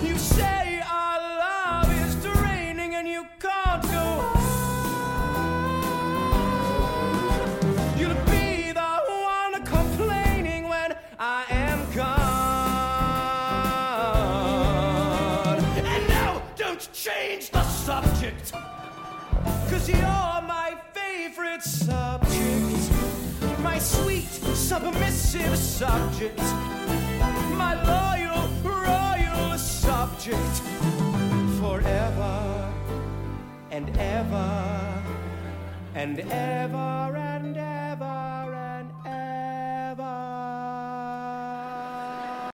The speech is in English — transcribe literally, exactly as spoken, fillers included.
You say our love is draining and you can't go on. You'll be the one complaining when I am gone. And now, don't change the subject, 'cause you're my favorite subject, my sweet, submissive subject, my loyal, royal subject, forever and ever and ever